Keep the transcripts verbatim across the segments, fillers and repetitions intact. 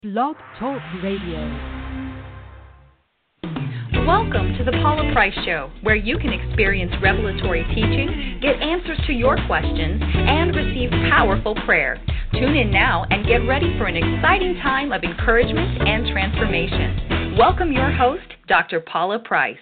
Blog Talk Radio. Welcome to the Paula Price Show, where you can experience revelatory teaching, get answers to your questions, and receive powerful prayer. Tune in now and get ready for an exciting time of encouragement and transformation. Welcome your host, Doctor Paula Price.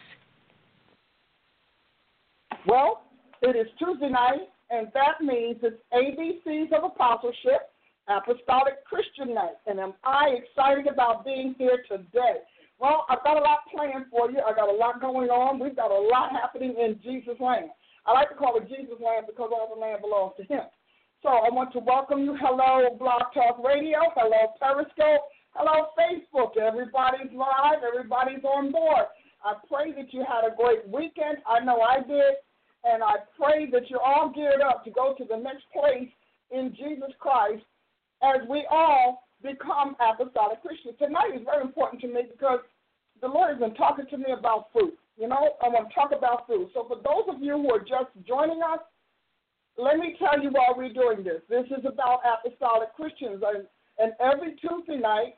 Well, it is Tuesday night, and that means it's A B Cs of Apostleship, Apostolic Christian Night, and am I excited about being here today. Well, I've got a lot planned for you. I've got a lot going on. We've got a lot happening in Jesus' land. I like to call it Jesus' land because all the land belongs to him. So I want to welcome you. Hello, Blog Talk Radio. Hello, Periscope. Hello, Facebook. Everybody's live. Everybody's on board. I pray that you had a great weekend. I know I did. And I pray that you're all geared up to go to the next place in Jesus Christ as we all become apostolic Christians. Tonight is very important to me because the Lord has been talking to me about food. You know, I want to talk about food. So for those of you who are just joining us, let me tell you why we're doing this. This is about apostolic Christians. And, and every Tuesday night,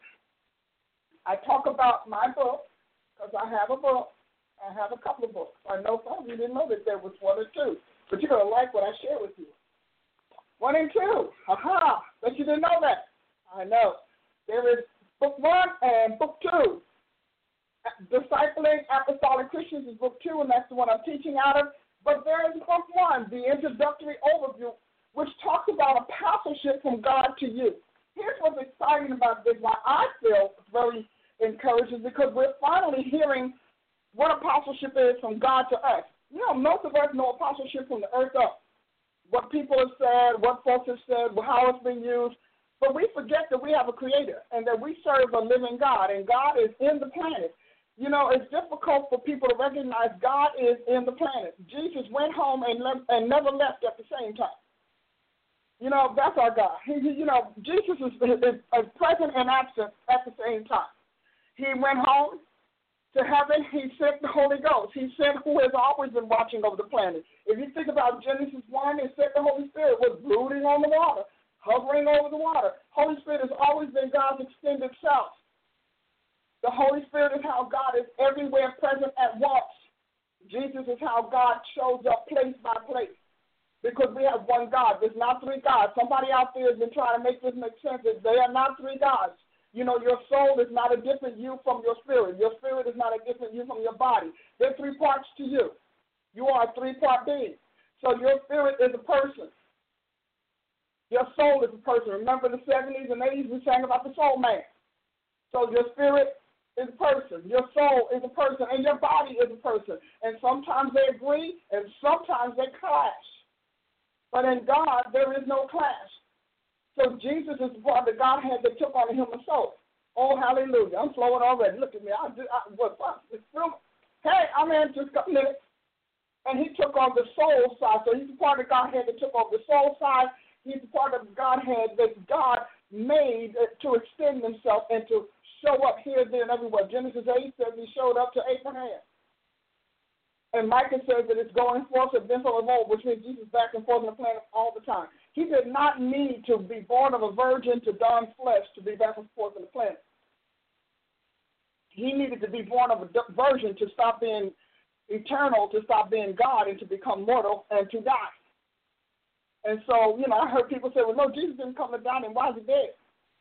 I talk about my book, because I have a book. I have a couple of books. I know some of you didn't know that there was one or two, but you're going to like what I share with you. One and two. Aha! But you didn't know that. I know. There is book one and book two. Discipling Apostolic Christians is book two, and that's the one I'm teaching out of. But there is book one, the introductory overview, which talks about apostleship from God to you. Here's what's exciting about this, why I feel very encouraged, is because we're finally hearing what apostleship is from God to us. You know, most of us know apostleship from the earth up. What people have said, what folks have said, how it's been used. But we forget that we have a creator and that we serve a living God, and God is in the planet. You know, it's difficult for people to recognize God is in the planet. Jesus went home and, le- and never left at the same time. You know, that's our God. He, you know, Jesus is, is, is present and absent at the same time. He went home to heaven. He sent the Holy Ghost. He sent who has always been watching over the planet. If you think about Genesis one, it said the Holy Spirit was brooding on the water, hovering over the water. Holy Spirit has always been God's extended self. The Holy Spirit is how God is everywhere present at once. Jesus is how God shows up place by place. Because we have one God. There's not three gods. Somebody out there has been trying to make this make sense. They are not three gods. You know, your soul is not a different you from your spirit. Your spirit is not a different you from your body. There are three parts to you. You are a three-part being. So your spirit is a person. Your soul is a person. Remember the seventies and eighties, we sang about the soul man. So your spirit is a person. Your soul is a person. And your body is a person. And sometimes they agree, and sometimes they clash. But in God, there is no clash. So Jesus is the part of the Godhead that took on a human soul. Oh, hallelujah. I'm flowing already. Look at me. I, I, what, what? Hey, I'm in just a couple minutes. And he took on the soul side. So he's the part of the Godhead that took on the soul side. He's the part of the Godhead that God made to extend himself and to show up here, there, and everywhere. Genesis eight says he showed up to Abraham. And Micah says that it's going forth of them from of old, which means Jesus back and forth on the planet all the time. He did not need to be born of a virgin to don flesh to be back and forth on the planet. He needed to be born of a virgin to stop being eternal, to stop being God, and to become mortal and to die. And so, you know, I heard people say, well, no, Jesus didn't come to die, and why is he dead?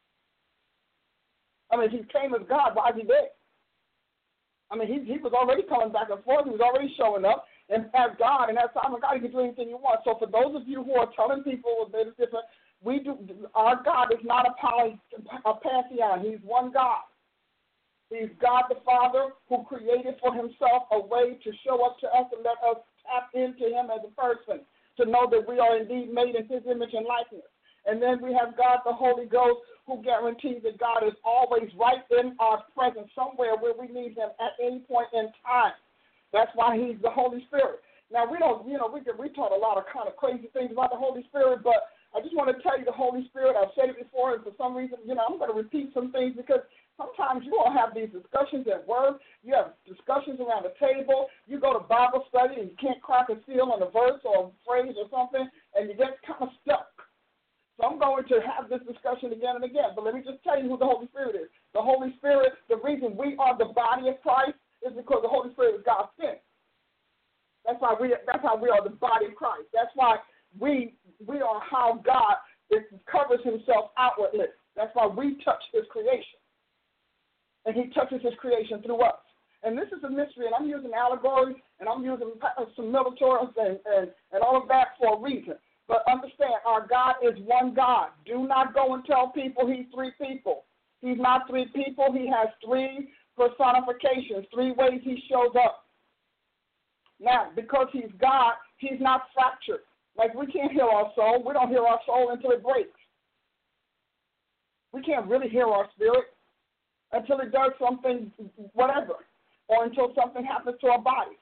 I mean, he came as God, why is he dead? I mean, he, he was already coming back and forth. He was already showing up. And as God, and as time of God, you can do anything you want. So for those of you who are telling people that it's different, we do. Our God is not a, poly, a pantheon. He's one God. He's God the Father who created for himself a way to show up to us and let us tap into him as a person, to know that we are indeed made in his image and likeness. And then we have God the Holy Ghost, who guarantees that God is always right in our presence, somewhere where we need him at any point in time. That's why he's the Holy Spirit. Now, we don't, you know, we we taught a lot of kind of crazy things about the Holy Spirit, but I just want to tell you the Holy Spirit, I've said it before, and for some reason, you know, I'm going to repeat some things because sometimes you all have these discussions at work. You have discussions around the table. You go to Bible study and you can't crack a seal on a verse or a phrase or something, and you get kind of stuck. So I'm going to have this discussion again and again, but let me just tell you who the Holy Spirit is. The Holy Spirit, the reason we are the body of Christ is because the Holy Spirit is God's skin. That's why we that's how we are the body of Christ. That's why we we are how God is, covers himself outwardly. That's why we touch his creation. And he touches his creation through us. And this is a mystery, and I'm using allegories, and I'm using some military and, and, and all of that for a reason. But understand, our God is one God. Do not go and tell people he's three people. He's not three people. He has three personifications, three ways he shows up. Now, because he's God, he's not fractured. Like we can't heal our soul. We don't heal our soul until it breaks. We can't really heal our spirit until it does something, whatever, or until something happens to our body.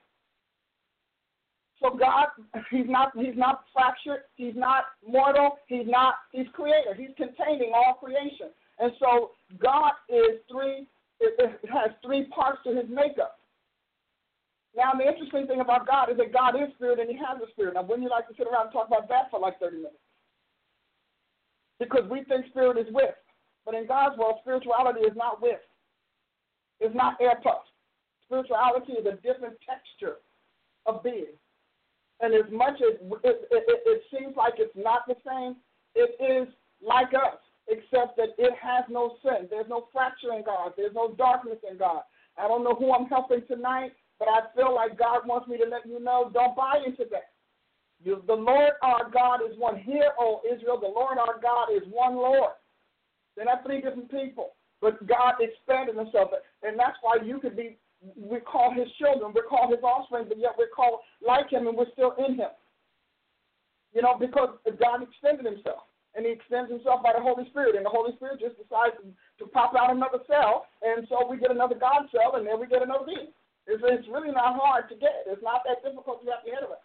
So God, he's not he's not fractured, he's not mortal, he's not, he's creator, he's containing all creation. And so God is three, it, it has three parts to his makeup. Now, the interesting thing about God is that God is spirit and he has a spirit. Now, wouldn't you like to sit around and talk about that for like thirty minutes? Because we think spirit is with. But in God's world, spirituality is not with. It's not air puffed. Spirituality is a different texture of being. And as much as it, it, it seems like it's not the same, it is like us, except that it has no sin. There's no fracture in God. There's no darkness in God. I don't know who I'm helping tonight, but I feel like God wants me to let you know, don't buy into that. You, the Lord our God is one. Hear, O Israel, the Lord our God is one Lord. They're not three different people, but God expanded himself. And that's why you could be, we call his children, we're called his offspring, but yet we're called like him and we're still in him. You know, because God extended himself. And he extends himself by the Holy Spirit. And the Holy Spirit just decides to, to pop out another cell. And so we get another God cell, and then we get another being. It's, it's really not hard to get. It's not that difficult to wrap your head around.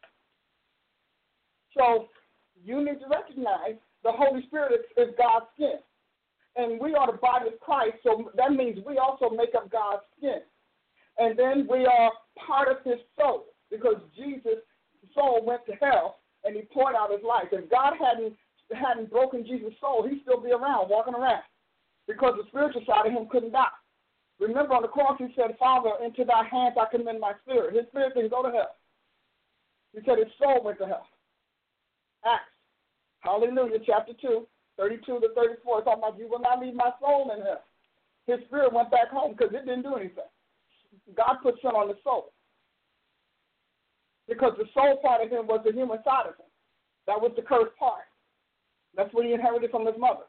So you need to recognize the Holy Spirit is, is God's skin. And we are the body of Christ, so that means we also make up God's skin. And then we are part of his soul, because Jesus' soul went to hell, and he poured out his life. If God hadn't hadn't broken Jesus' soul, he'd still be around, walking around, because the spiritual side of him couldn't die. Remember, on the cross, he said, Father, into thy hands I commend my spirit. His spirit didn't go to hell. He said his soul went to hell. Acts, hallelujah, chapter two, thirty-two to thirty-four, talking about, you will not leave my soul in hell. His spirit went back home because it didn't do anything. God put sin on the soul, because the soul part of him was the human side of him. That was the cursed part. That's what he inherited from his mother.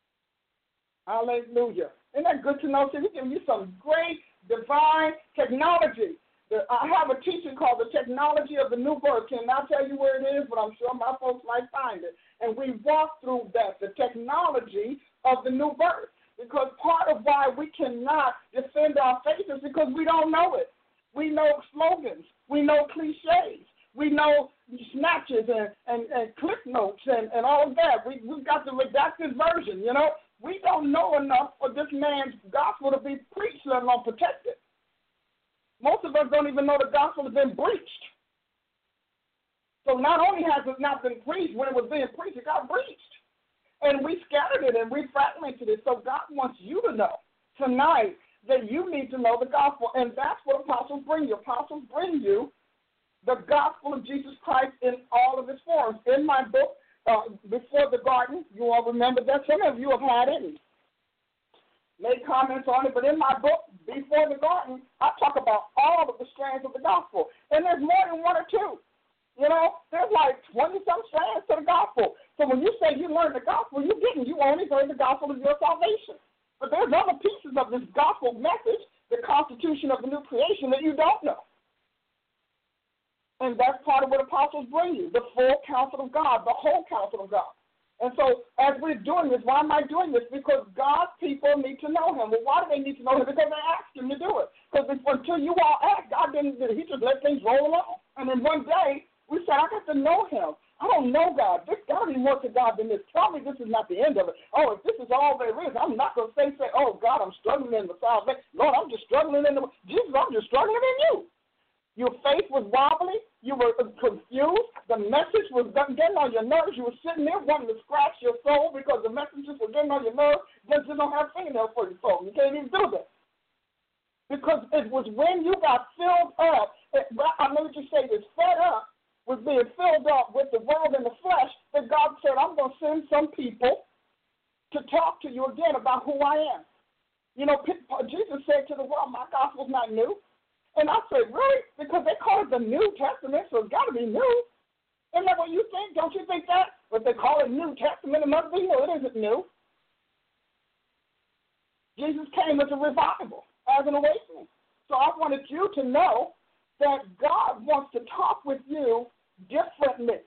Hallelujah. Isn't that good to know? See, we're giving you some great divine technology. I have a teaching called The Technology of the New Birth. Can I tell you where it is? But I'm sure my folks might find it. And we walk through that, the technology of the new birth. Because part of why we cannot defend our faith is because we don't know it. We know slogans. We know cliches. We know snatches and, and, and clip notes and, and all of that. We, we've got the redacted version, you know. We don't know enough for this man's gospel to be preached, let alone protected. Most of us don't even know the gospel has been breached. So not only has it not been preached, when it was being preached, it got breached. And we scattered it and we fragmented it. So God wants you to know tonight that you need to know the gospel. And that's what apostles bring you. Apostles bring you the gospel of Jesus Christ in all of its forms. In my book, uh, Before the Garden, you all remember that. Some of you have had it, made comments on it. But in my book, Before the Garden, I talk about all of the strands of the gospel. And there's more than one or two. You know, there's like twenty-some strands to the gospel. So when you say you learned the gospel, you didn't. You only heard the gospel of your salvation. But there's other pieces of this gospel message, the constitution of the new creation, that you don't know. And that's part of what apostles bring you, the full counsel of God, the whole counsel of God. And so as we're doing this, why am I doing this? Because God's people need to know him. Well, why do they need to know him? Because they asked him to do it. Because until you all asked, God didn't do it. He just let things roll along. And then one day, we said, I got to know him. I don't know God. There's got to be more to God than this. Tell me this is not the end of it. Oh, if this is all there is, I'm not going to say, say, oh, God, I'm struggling in the salvation. Lord, I'm just struggling in the, Jesus, I'm just struggling in you. Your faith was wobbly. You were confused. The message was getting on your nerves. You were sitting there wanting to scratch your soul because the messages were getting on your nerves. But you don't have fingernails for your soul. You can't even do that. Because it was when you got filled up, it, I'm going to say this, fed up, was being filled up with the world and the flesh, that God said, I'm going to send some people to talk to you again about who I am. You know, Jesus said to the world, my gospel's not new. And I said, really? Because they call it the New Testament, so it's got to be new. Isn't that what you think? Don't you think that? But they call it New Testament, it must be new. It isn't new. Jesus came as a revival, as an awakening. So I wanted you to know that God wants to talk with you differently.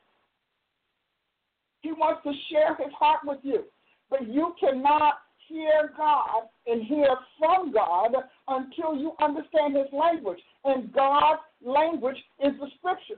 He wants to share his heart with you. But you cannot hear God and hear from God until you understand his language. And God's language is the scriptures.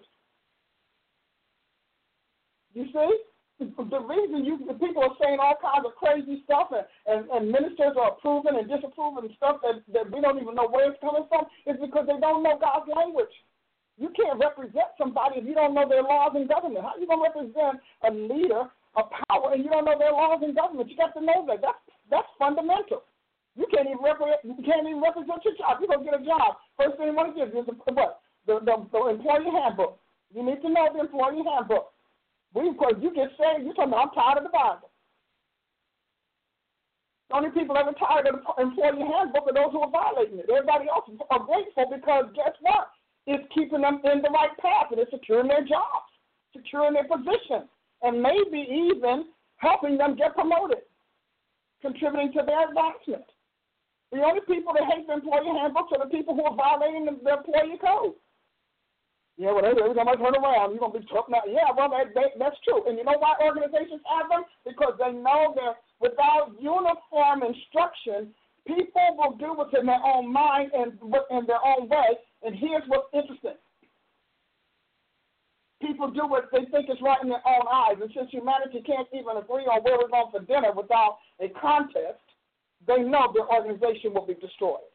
You see? The reason you the people are saying all kinds of crazy stuff and, and, and ministers are approving and disapproving stuff that, that we don't even know where it's coming from is because they don't know God's language. You can't represent somebody if you don't know their laws and government. How are you going to represent a leader, a power, and you don't know their laws and government? You got to know that. That's That's fundamental. You can't even represent. You can't even represent your job. You don't get a job. First thing you want to give is the, what the, the the employee handbook. You need to know the employee handbook. We, because you get saved, you're talking about, I'm tired of the Bible. The only people ever tired of the employee handbook are those who are violating it. Everybody else are grateful because guess what? It's keeping them in the right path and it's securing their jobs, securing their position, and maybe even helping them get promoted, contributing to their advancement. The only people that hate the employee handbooks are the people who are violating the, the employee code. Yeah, well, every time I turn around, you're going to be tough now. Yeah, well, that, that, that's true. And you know why organizations have them? Because they know that without uniform instruction, people will do what's in their own mind and in their own way. And here's what's interesting. People do what they think is right in their own eyes. And since humanity can't even agree on where we're going for dinner without a contest, they know their organization will be destroyed.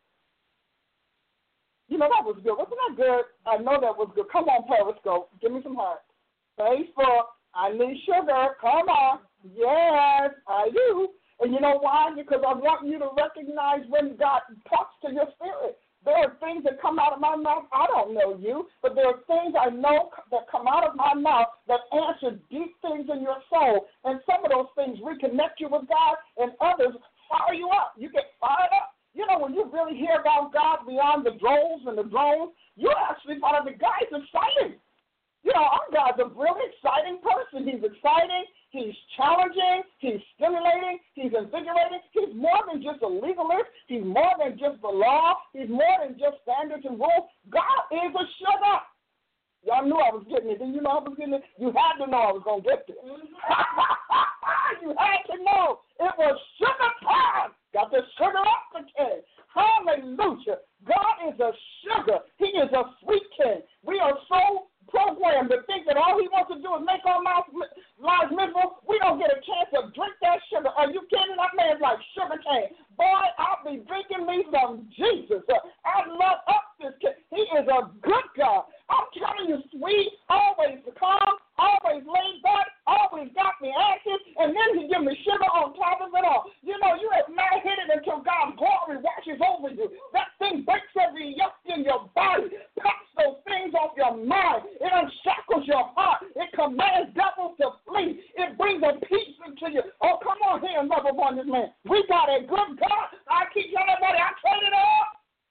You know, that was good. Wasn't that good? I know that was good. Come on, Periscope. Give me some heart. Facebook, I need sugar. Come on. Yes, I do. And you know why? Because I want you to recognize when God talks to your spirit. There are things that come out of my mouth. I don't know you, but there are things I know that come out of my mouth that answer deep things in your soul. And some of those things reconnect you with God, and others fire you up. You get fired up. You know, when you really hear about God beyond the drones and the drones, you actually find out the guy's exciting. You know, our God's a really exciting person. He's exciting. He's challenging. He's stimulating. He's invigorating. He's more than just a legalist. He's more than just the law. He's more than just standards and rules. God is a sugar. Y'all knew I was getting it. Didn't you know I was getting it? You had to know I was going to get it. You had to know. It was sugar time. Got the sugar up the king. Hallelujah. God is a sugar. He is a sweet king. We are so programmed to think that all he wants to do is make our lives miserable. We don't get a chance to drink that sugar. Are you kidding? That man's like sugar cane. Boy, I'll be drinking me some Jesus. I love up this king. He is a good God. I'm telling you, sweet, always calm, always laid back, always got me active, and then he give me sugar on top of it all. You know, you have not hit it until God's glory washes over you. That thing breaks every yoke in your body, pops those things off your mind. It unshackles your heart. It commands devils to flee. It brings a peace into you. Oh, come on here and love upon this man. We got a good God. I keep telling everybody, I traded up.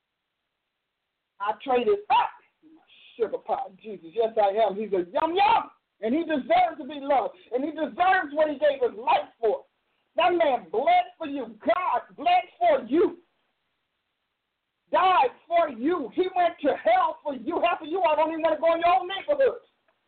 I traded up. Sugar pot, Jesus. Yes, I am. He's a yum yum, and he deserves to be loved, and he deserves what he gave his life for. That man bled for you. God bled for you, died for you. He went to hell for you. Half of you, I don't even want to go in your own neighborhood.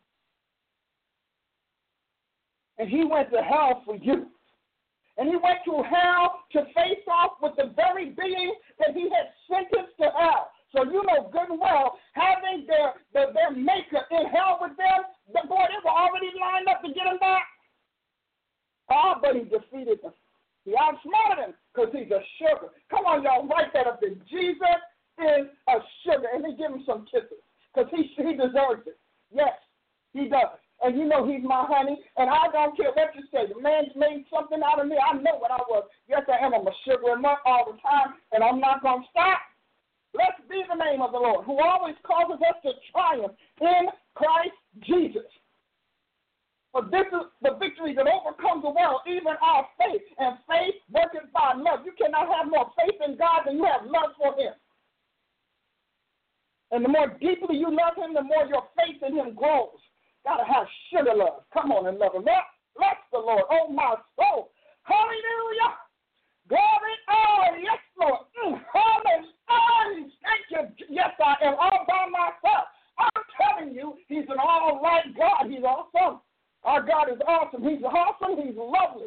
And he went to hell for you. And he went to hell to face off with the very being that he had sentenced to hell. So you know good and well, having their, their, their maker in hell with them, the boy, they were already lined up to get him back. Oh, but he defeated them. He outsmarted him because he's a sugar. Come on, y'all, write that up there. Jesus is a sugar. And he gave him some kisses. because he, he deserves it. Yes, he does. And you know he's my honey, and I don't care what you say. The man made something out of me. I know what I was. Yes, I am. I'm a sugar and nut all the time, and I'm not going to stop. Blessed be the name of the Lord, who always causes us to triumph in Christ Jesus. For this is the victory that overcomes the world, even our faith. And faith working by love. You cannot have more faith in God than you have love for him. And the more deeply you love him, the more your faith in him grows. Got to have sugar love. Come on and love him. Bless the Lord, oh my soul. Hallelujah. Glory, oh, yes, Lord. Mm, hallelujah. Thank you. Yes, I am all by myself. I'm telling you, he's an all-right God. He's awesome. Our God is awesome. He's awesome. He's lovely.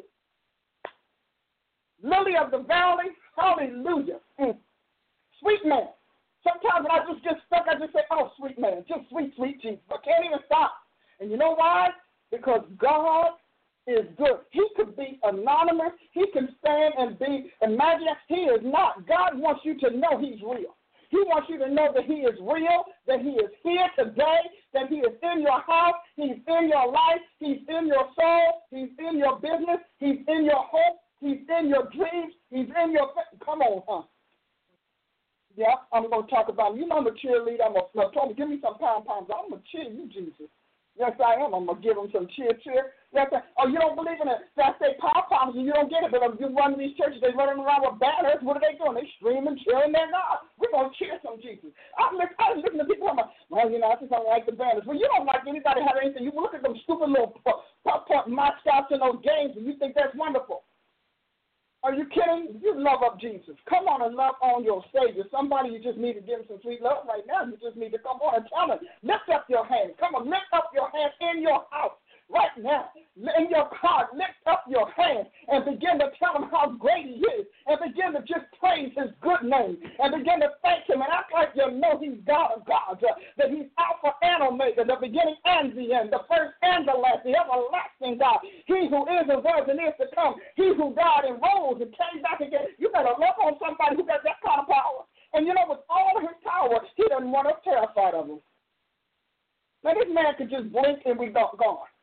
Lily of the valley. Hallelujah. Mm. Sweet man. Sometimes when I just get stuck, I just say, oh, sweet man. Just sweet, sweet Jesus. I can't even stop. And you know why? Because God is good. He could be anonymous. He can stand and be imaginary. He is not. God wants you to know he's real. He wants you to know that he is real, that he is here today, that he is in your house, he's in your life, he's in your soul, he's in your business, he's in your hope, he's in your dreams, he's in your – come on, huh? Yeah, I'm going to talk about him. You know I'm a cheerleader. I'm a – told me, give me some pom-poms. I'm going to cheer you, Jesus. Yes, I am. I'm going to give them some cheer, cheer. Yes, I, oh, you don't believe in it. So I say pom-poms and you don't get it. But if you run these churches, they running around with banners. What are they doing? They screaming, cheering their God. We're going to cheer some Jesus. I was listening to people talking about, well, you know, I just don't like the banners. Well, you don't like anybody have anything. You look at them stupid little pop-pop mascots in those games and you think that's wonderful. Are you kidding? You love up Jesus. Come on and love on your Savior. Somebody you just need to give him some sweet love right now. You just need to come on and tell him. Lift up your hand. Come on, lift up your hand in your house right now. In your car, lift up your hand and begin to tell him how great he is and begin to just praise his good name and begin to thank him and act like you know he's God of gods, uh, that he's Alpha and Omega, the beginning and the end, the first and the last, the everlasting God, he who is and was and is to come, he who died and rose and came back again. You better love on somebody who got that kind of power. And you know, with all his power, he doesn't want us terrified of him. Now, this man could just blink and we gone.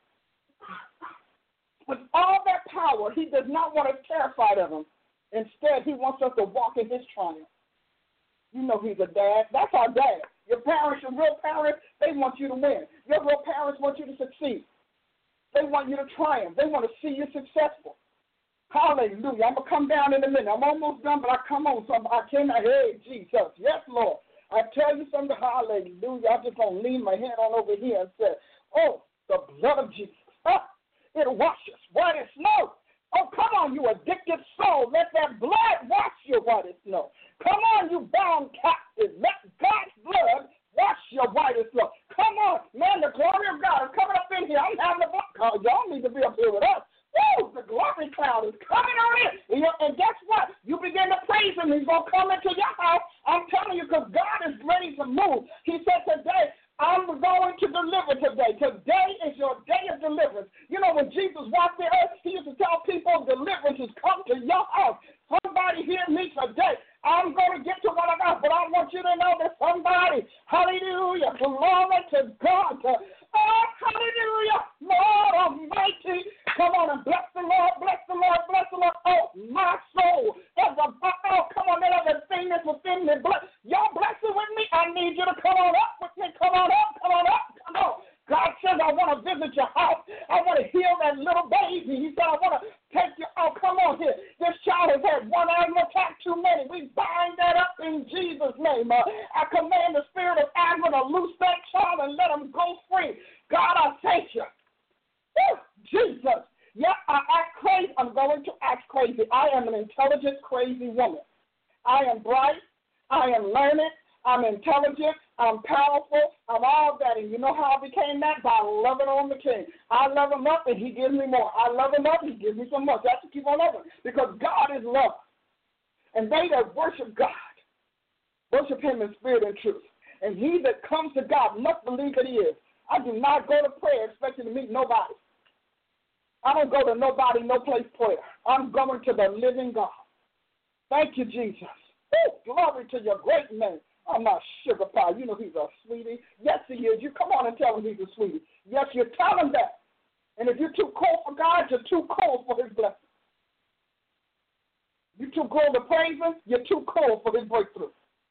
With all that power, he does not want us terrified of him. Instead, he wants us to walk in his triumph. You know he's a dad. That's our dad. Your parents, your real parents, they want you to win. Your real parents want you to succeed. They want you to triumph. They want to see you successful. Hallelujah. I'm going to come down in a minute. I'm almost done, but I come on something. I cannot hear Jesus. Yes, Lord. I tell you something. Hallelujah. I'm just going to lean my head on over here and say, oh, the blood of Jesus. Ah. It washes white as snow. Oh, come on, you addicted soul. Let that blood wash you white as snow. Come on, you bound captive. Let God's blood wash you white as snow. Come on, man, the glory of God is coming up in here. I'm having a blood call. Y'all need to be up here with us. Woo, the glory cloud is coming on in. And, you, and guess what? You begin to praise him. He's going to come into your house. I'm telling you, because God is ready to move. He said today, I'm going to deliver today. Today is your day of deliverance. You know, when Jesus walked the earth, he used to tell people deliverance has come to your house. Somebody hear me today. I'm going to get to what I got, but I want you to know that somebody, hallelujah, glory to God. Oh, hallelujah, Lord Almighty. Come on and bless the Lord, bless the Lord, bless the Lord. Oh, my soul. There's a, oh, come on, let everything that's within me. Bless. Y'all bless it with me. I need you to come on up with me. Come on up, come on up, come on. God says, I want to visit your house. I want to heal that little baby. He said, I want to take you. Oh, come on here. This child has had one asthma attack too many. We bind that up in Jesus' name. Uh, I command the spirit of asthma to loose that child and let him go free. God, I thank you. Woo, Jesus. Yeah, I act crazy. I'm going to act crazy. I am an intelligent, crazy woman. I am bright. I am learned. I'm intelligent. I'm powerful. I'm all that. And you know how I became that? By loving on the King. I love him up and he gives me more. I love him up, he gives me some more. So I have to keep on loving because God is love. And they that worship God, worship him in spirit and truth. And he that comes to God must believe that he is. I do not go to prayer expecting to meet nobody. I don't go to nobody, no place prayer. I'm going to the living God. Thank you, Jesus. Woo, glory to your great name. I'm not sugar pie. You know he's a sweetie. Yes, he is. You come on and tell him he's a sweetie. Yes, you tell him that. And if you're too cold for God, you're too cold for his blessing. You're too cold to praise him, you're too cold for his breakthrough.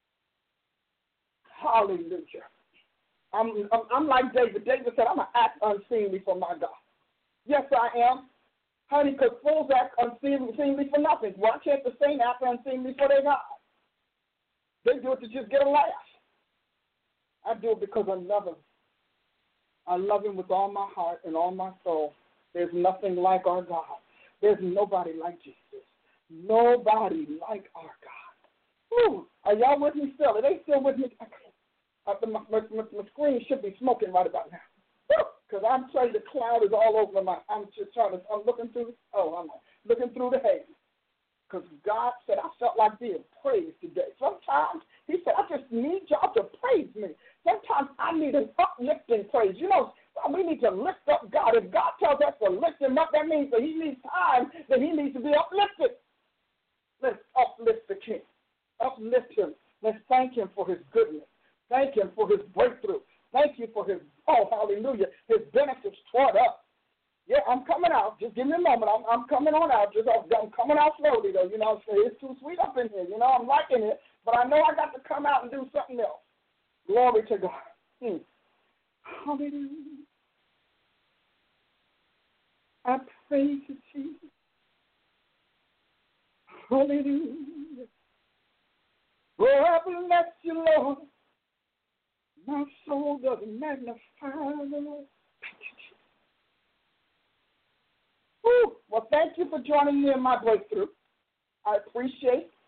Hallelujah. I'm, I'm, I'm like David. David said, I'm going to act unseemly for my God. Yes, I am. Honey, because fools act unseemly for nothing. Why can't the saint act unseemly for their God? They do it to just get a laugh. I do it because I love him. I love him with all my heart and all my soul. There's nothing like our God. There's nobody like Jesus. Nobody like our God. Whew. Are y'all with me still? Are they still with me? Uh, my, my, my, my screen should be smoking right about now. Because I'm telling you, the cloud is all over my, I'm just trying to, I'm looking through, oh, I'm looking through the haze. Because God said, I felt like being praised today. Sometimes he said, I just need y'all to praise me. Sometimes I need an uplifting praise. You know, we need to lift up God. If God tells us to lift him up, that means that he needs time, that he needs to be uplifted. Let's uplift the King. Uplift him. Let's thank him for his goodness. Thank him for his breakthrough. Thank you for his, oh, hallelujah, his benefits toward us. Yeah, I'm coming out. Just give me a moment. I'm, I'm coming on out. Just I'm coming out slowly, though. You know, it's too sweet up in here. You know, I'm liking it. But I know I got to come out and do something else. Glory to God. Hmm. Hallelujah. I praise you, Jesus. Hallelujah. Oh, I bless you, Lord. My soul does magnify the Lord. Thank you, Jesus. Whew. Well, thank you for joining me in my breakthrough. I appreciate it.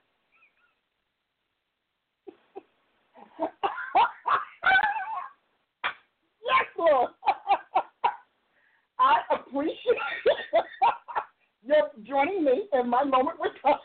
Yes, Lord. I appreciate you joining me in my moment with God.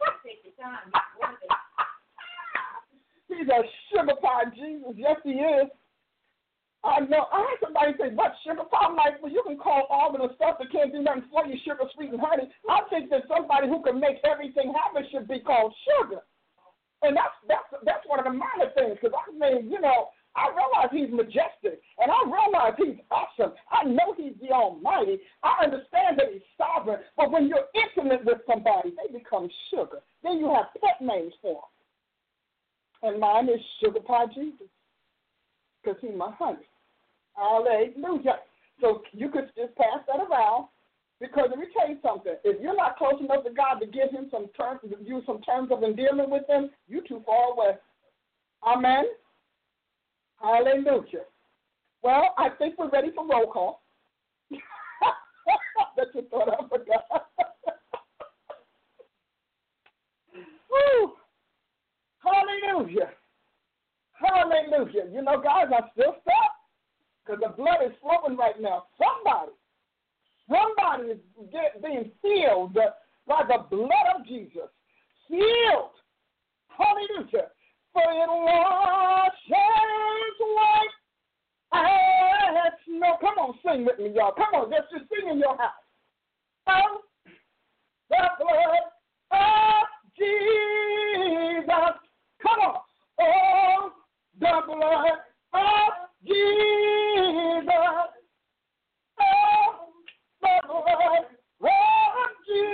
He's a sugar pie Jesus. Yes, he is. I know. I heard somebody say, what, sugar pie? I'm like, well, you can call all of the stuff that can't do nothing for you sugar, sweet, and honey. I think that somebody who can make everything happen should be called sugar. And that's that's that's one of the minor things, because I mean, you know, I realize he's majestic, and I realize he's awesome. I know he's the Almighty. I understand that he's sovereign, but when you're intimate with somebody, they become sugar. Then you have pet names for them. And mine is Sugar Pie Jesus, because he's my honey. Hallelujah. So you could just pass that around, because let me tell you something. If you're not close enough to God to give him some terms, use some terms of endearment with him, you're too far away. Amen. Hallelujah. Well, I think we're ready for roll call. That's what thought I forgot. Woo. Hallelujah. Hallelujah. You know, guys, I'm still stuck because the blood is flowing right now. Somebody, somebody is get, being healed by the blood of Jesus. Healed. Hallelujah. For it washes white as snow. Come on, sing with me, y'all. Come on, let's just sing in your house. Oh, the blood of Jesus. Come on. Oh, the blood of Jesus. Oh, the blood of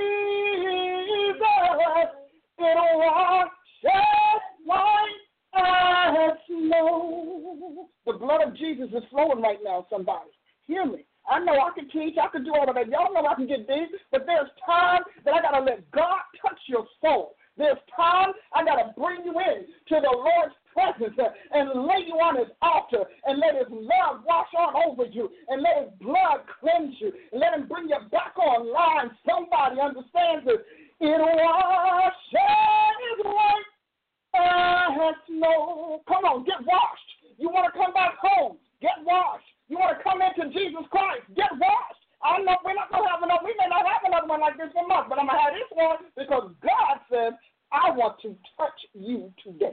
Jesus. It washes white as snow. The blood of Jesus is flowing right now, somebody. Hear me. I know I can teach, I can do all of that. Y'all know I can get deep, but there's time that I got to let God touch your soul. There's time I got to bring you in to the Lord's presence and lay you on his altar and let his love wash on over you and let his blood cleanse you and let him bring you back online. Somebody understands this. It washes white as snow. Come on, get washed. You want to come back home? Get washed. You want to come into Jesus Christ? Get washed. I know we're not going to have another, we may not have another one like this for months, but I'm going to have this one because God says, I want to touch you today.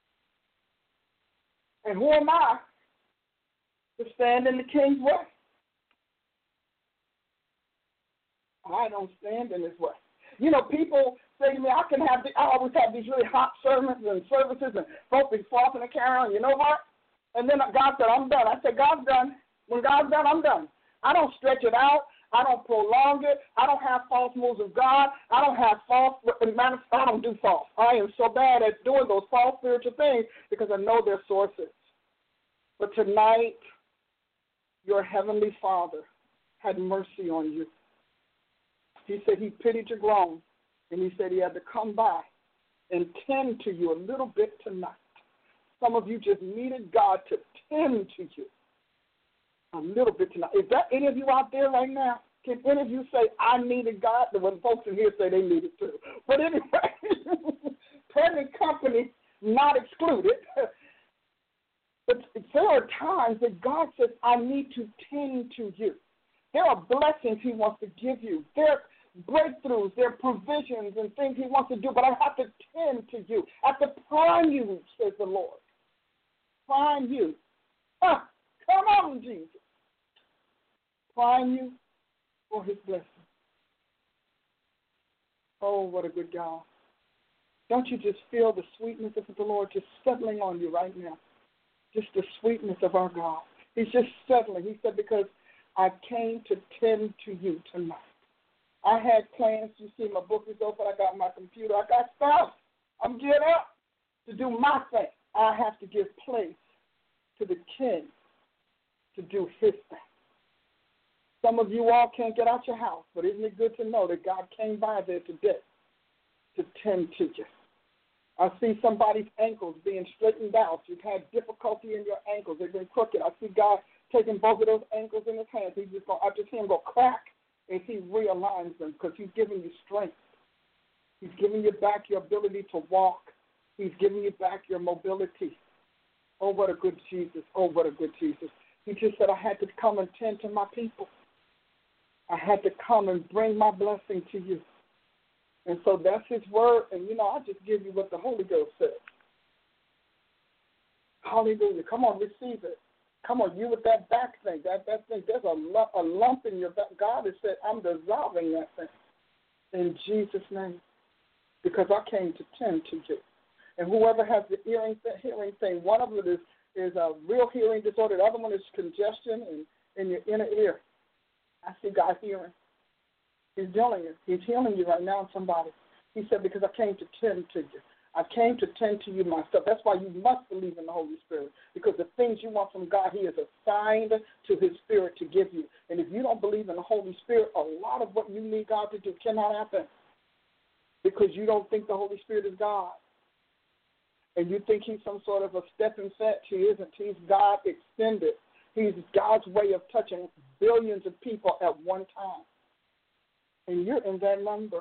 And who am I to stand in the King's way? I don't stand in his way. You know, people say to me, I can have, the, I always have these really hot sermons and services and folks be flossing and carrying on. You know what? And then God said, I'm done. I said, God's done. When God's done, I'm done. I don't stretch it out. I don't prolong it. I don't have false moves of God. I don't have false, I don't do false. I am so bad at doing those false spiritual things because I know their sources. But tonight, your heavenly Father had mercy on you. He said he pitied your groan, and he said he had to come by and tend to you a little bit tonight. Some of you just needed God to tend to you a little bit tonight. Is that any of you out there right now? Can any of you say, I needed God? When folks in here say they need it too. But anyway, present company not excluded. But there are times that God says, I need to tend to you. There are blessings he wants to give you. There are breakthroughs, there are provisions and things he wants to do, but I have to tend to you. I have to prime you, says the Lord. Prime you. Ah, come on, Jesus. Prime you for his blessing. Oh, what a good God. Don't you just feel the sweetness of the Lord just settling on you right now? Just the sweetness of our God. He's just settling. He said, because I came to tend to you tonight. I had plans. You see, my book is open. I got my computer. I got stuff. I'm geared up to do my thing. I have to give place to the King to do his thing. Some of you all can't get out your house, but isn't it good to know that God came by there today to tend to you? I see somebody's ankles being straightened out. You've had difficulty in your ankles. They've been crooked. I see God taking both of those ankles in his hands. He's just going, I just see him go crack, and he realigns them because he's giving you strength. He's giving you back your ability to walk. He's giving you back your mobility. Oh, what a good Jesus. Oh, what a good Jesus. He just said, I had to come and tend to my people. I had to come and bring my blessing to you. And so that's his word. And, you know, I just give you what the Holy Ghost says. Hallelujah. Come on, receive it. Come on, you with that back thing, that, that thing, there's a lump, a lump in your back. God has said, I'm dissolving that thing in Jesus' name because I came to tend to you. And whoever has the hearing, hearing thing, one of them is, is a real hearing disorder. The other one is congestion in, in your inner ear. I see God hearing. He's healing you. He's healing you right now, somebody. He said, because I came to tend to you. I came to tend to you myself. That's why you must believe in the Holy Spirit, because the things you want from God, he is assigned to his Spirit to give you. And if you don't believe in the Holy Spirit, a lot of what you need God to do cannot happen because you don't think the Holy Spirit is God. And you think he's some sort of a stepping fetch. He isn't. He's God extended. He's God's way of touching billions of people at one time. And you're in that number.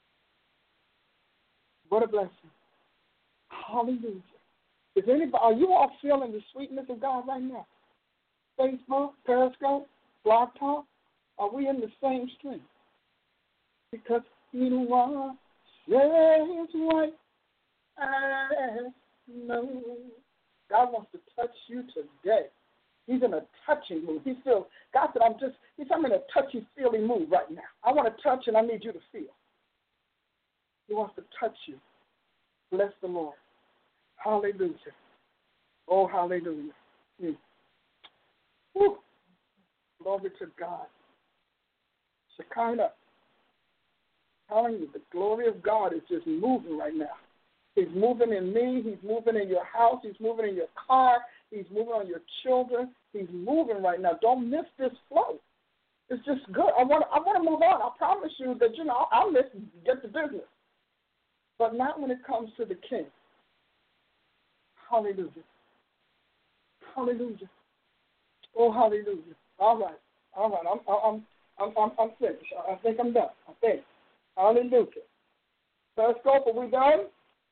What a blessing. Hallelujah. Is anybody, are you all feeling the sweetness of God right now? Facebook, Periscope, Blog Talk, are we in the same stream? Because he washes white as snow. God wants to touch you today. He's in a touching mood. He feels, God said, I'm just, he said, I'm in a touchy, feely mood right now. I want to touch and I need you to feel. He wants to touch you. Bless the Lord. Hallelujah. Oh, hallelujah. Mm. Woo. Glory to God. Shekinah. Telling you, the glory of God is just moving right now. He's moving in me. He's moving in your house. He's moving in your car. He's moving on your children. He's moving right now. Don't miss this flow. It's just good. I want. I want to move on. I promise you that, you know, I'll miss get the business, but not when it comes to the King. Hallelujah. Hallelujah. Oh, hallelujah. All right. All right. I'm. I'm. I'm. I'm, I'm finished. I think I'm done. I think. Hallelujah. Periscope, are we done?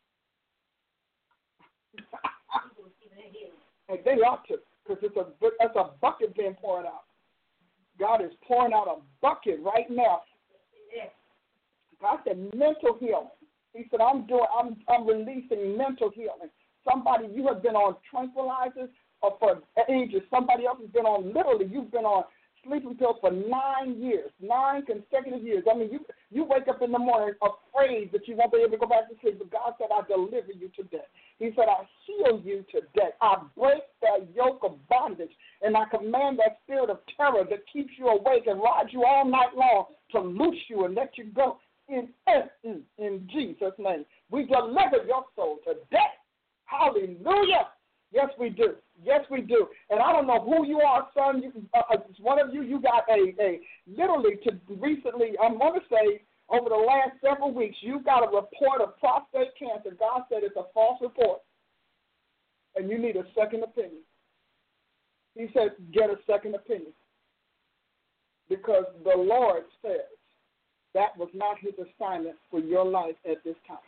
And they ought to, because it's a that's a bucket being poured out. God is pouring out a bucket right now. God said mental healing. He said, I'm doing I'm I'm releasing mental healing. Somebody, you have been on tranquilizers or for ages. Somebody else has been on, literally, you've been on sleeping pills for nine years, nine consecutive years. I mean, you you wake up in the morning afraid that you won't be able to go back to sleep, but God said, I deliver you today. He said, I heal you today. I break that yoke of bondage, and I command that spirit of terror that keeps you awake and rides you all night long to loose you and let you go in, in, in Jesus' name. We deliver your soul today. Hallelujah. Yes, we do. Yes, we do. And I don't know who you are, son. You, uh, one of you, you got a, a literally to recently, I'm going to say, over the last several weeks, you got a report of prostate cancer. God said it's a false report, and you need a second opinion. He said, get a second opinion, because the Lord says that was not his assignment for your life at this time.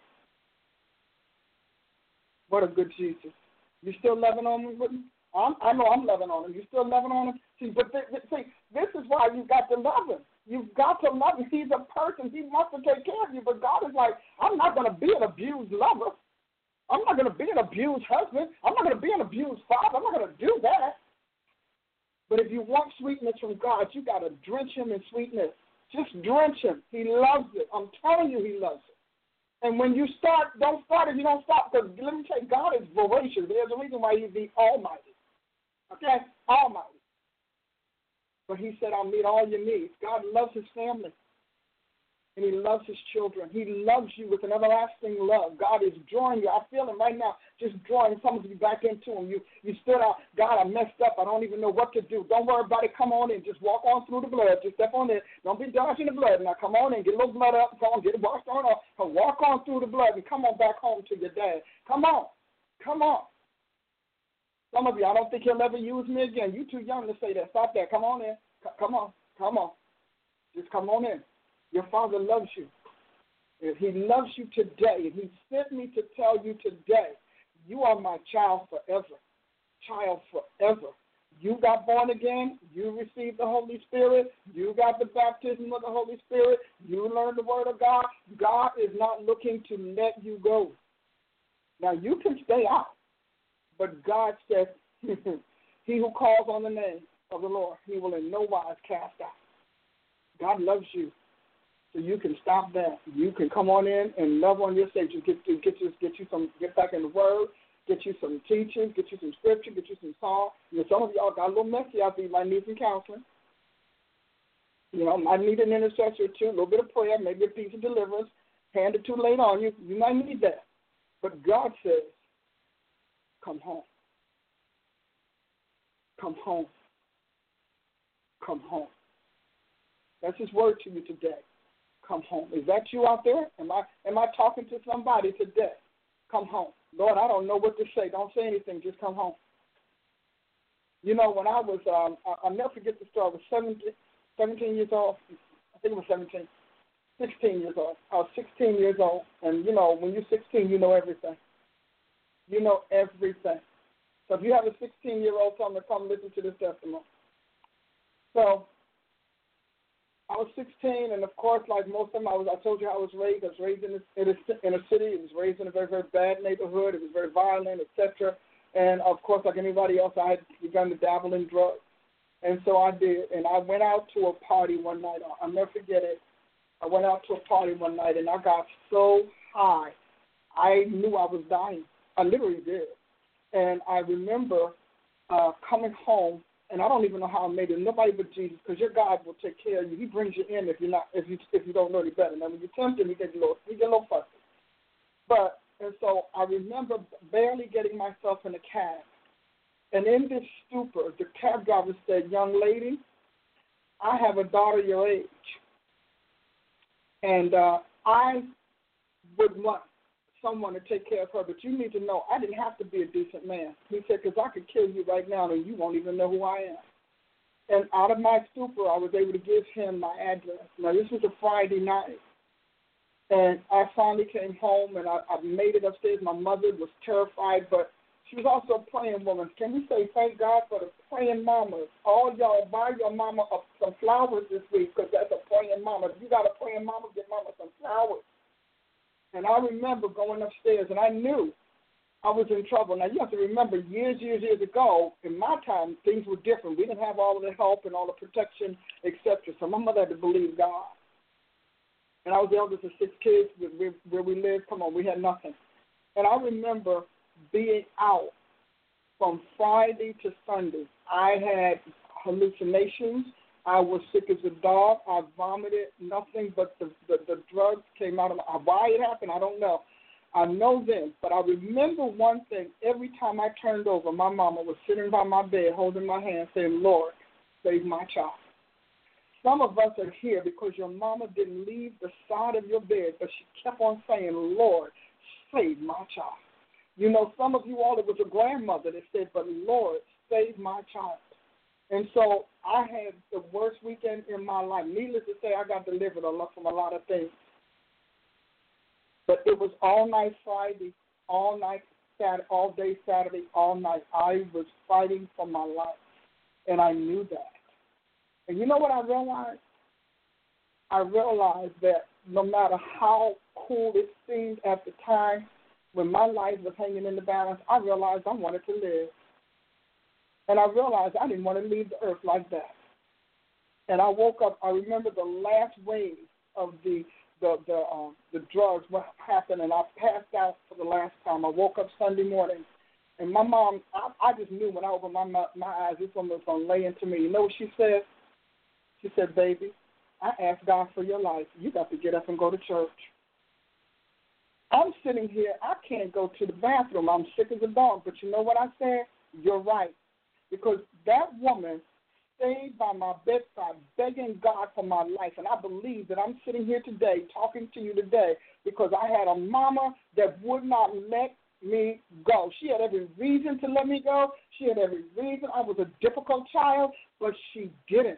What a good Jesus. You still loving on him? I'm, I know I'm loving on him. You still loving on him? See, but th- th- see, this is why you've got to love him. You've got to love him. He's a person. He wants to take care of you. But God is like, I'm not going to be an abused lover. I'm not going to be an abused husband. I'm not going to be an abused father. I'm not going to do that. But if you want sweetness from God, you got to drench him in sweetness. Just drench him. He loves it. I'm telling you, he loves it. And when you start, don't start if you don't stop, because let me tell you, God is voracious. There's a reason why he's the Almighty. Okay? Almighty. But he said, I'll meet all your needs. God loves his family. And he loves his children. He loves you with an everlasting love. God is drawing you. I feel him right now, just drawing some of you back into him. You you stood out, God, I messed up. I don't even know what to do. Don't worry about it. Come on in. Just walk on through the blood. Just step on in. Don't be dodging the blood. Now come on in. Get a little blood up. Come on. Get it washed on up. Walk on through the blood and come on back home to your dad. Come on. Come on. Some of you, I don't think he'll ever use me again. You too young to say that. Stop that. Come on in. C- come on. Come on. Just come on in. Your Father loves you. And he loves you today. And he sent me to tell you today, you are my child forever. Child forever. You got born again. You received the Holy Spirit. You got the baptism of the Holy Spirit. You learned the word of God. God is not looking to let you go. Now, you can stay out. But God says, he who calls on the name of the Lord, he will in no wise cast out. God loves you. So you can stop that. You can come on in and love on your Savior. Get get get you get you some get back in the Word. Get you some teaching. Get you some scripture. Get you some song. You know, some of y'all got a little messy out there. You might need some counseling. You know, might need an intercessor too. A little bit of prayer. Maybe a piece of deliverance. Hand it too late on you. You might need that. But God says, "Come home. Come home. Come home." That's His word to you today. Come home. Is that you out there? Am I am I talking to somebody today? Come home. Lord, I don't know what to say. Don't say anything. Just come home. You know, when I was, um, I, I'll never forget the story. I was seventeen, seventeen years old. I think it was seventeen. sixteen years old. I was sixteen years old. And, you know, when you're sixteen, you know everything. You know everything. So if you have a sixteen-year-old, tell them to come listen to this testimony. So I was sixteen, and of course, like most of them, I was. I told you how I was raised. I was raised in a, in a, in a city. I was raised in a very, very bad neighborhood. It was very violent, et cetera. And of course, like anybody else, I had begun to dabble in drugs, and so I did. And I went out to a party one night. I'll never forget it. I went out to a party one night, and I got so high, I knew I was dying. I literally did. And I remember uh, coming home. And I don't even know how I made it. Nobody but Jesus, because your God will take care of you. He brings you in if you're not, if you if you don't know any better. Now, when you tempt him, he gets a little, he get a little fussy. But and so I remember barely getting myself in a cab, and in this stupor, the cab driver said, "Young lady, I have a daughter your age, and uh, I would want someone to take care of her, but you need to know I didn't have to be a decent man." He said, "Because I could kill you right now and you won't even know who I am." And out of my stupor, I was able to give him my address. Now, this was a Friday night. And I finally came home, and I, I made it upstairs. My mother was terrified, but she was also a praying woman. Can we say thank God for the praying mamas? All y'all, buy your mama up some flowers this week, because that's a praying mama. If you got a praying mama, get mama some flowers. And I remember going upstairs, and I knew I was in trouble. Now, you have to remember, years, years, years ago, in my time, things were different. We didn't have all of the help and all the protection, et cetera. So my mother had to believe God. And I was the eldest of six kids where, where we lived. Come on, we had nothing. And I remember being out from Friday to Sunday. I had hallucinations. I was sick as a dog. I vomited. Nothing but the, the, the drugs came out of my – why it happened, I don't know. I know then, but I remember one thing. Every time I turned over, my mama was sitting by my bed holding my hand saying, Lord, save my child. Some of us are here because your mama didn't leave the side of your bed, but she kept on saying, Lord, save my child. You know, some of you all, it was a grandmother that said, but Lord, save my child. And so I had the worst weekend in my life. Needless to say, I got delivered a lot from a lot of things. But it was all night Friday, all night Saturday, all day Saturday, all night. I was fighting for my life, and I knew that. And you know what I realized? I realized that no matter how cool it seemed at the time, when my life was hanging in the balance, I realized I wanted to live. And I realized I didn't want to leave the earth like that. And I woke up, I remember the last wave of the the the, um, the drugs, what happened, and I passed out for the last time. I woke up Sunday morning, and my mom, I, I just knew when I opened my, my, my eyes, this woman was going to lay into me. You know what she said? She said, baby, I asked God for your life. You got to get up and go to church. I'm sitting here. I can't go to the bathroom. I'm sick as a dog. But you know what I said? You're right. Because that woman stayed by my bedside begging God for my life. And I believe that I'm sitting here today talking to you today because I had a mama that would not let me go. She had every reason to let me go. She had every reason. I was a difficult child, but she didn't.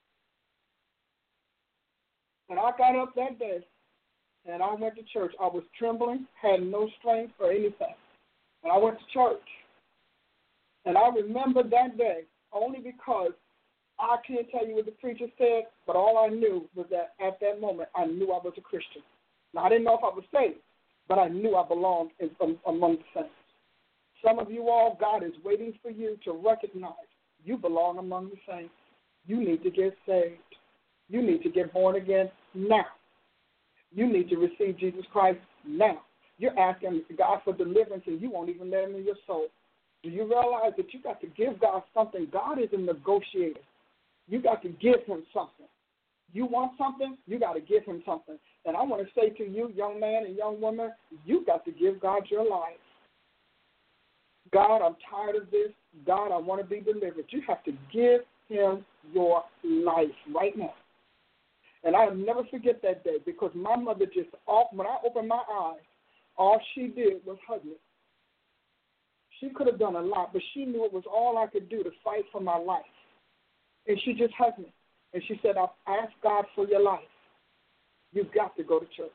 And I got up that day, and I went to church. I was trembling, had no strength or anything. And I went to church. And I remember that day only because I can't tell you what the preacher said, but all I knew was that at that moment I knew I was a Christian. Now, I didn't know if I was saved, but I knew I belonged in, um, among the saints. Some of you all, God is waiting for you to recognize you belong among the saints. You need to get saved. You need to get born again now. You need to receive Jesus Christ now. You're asking God for deliverance, and you won't even let him in your soul. Do you realize that you got to give God something? God is a negotiator. You got to give him something. You want something, you got to give him something. And I want to say to you, young man and young woman, you got to give God your life. God, I'm tired of this. God, I want to be delivered. You have to give him your life right now. And I'll never forget that day because my mother just, when I opened my eyes, all she did was hug me. She could have done a lot, but she knew it was all I could do to fight for my life. And she just hugged me. And she said, I've asked God for your life. You've got to go to church.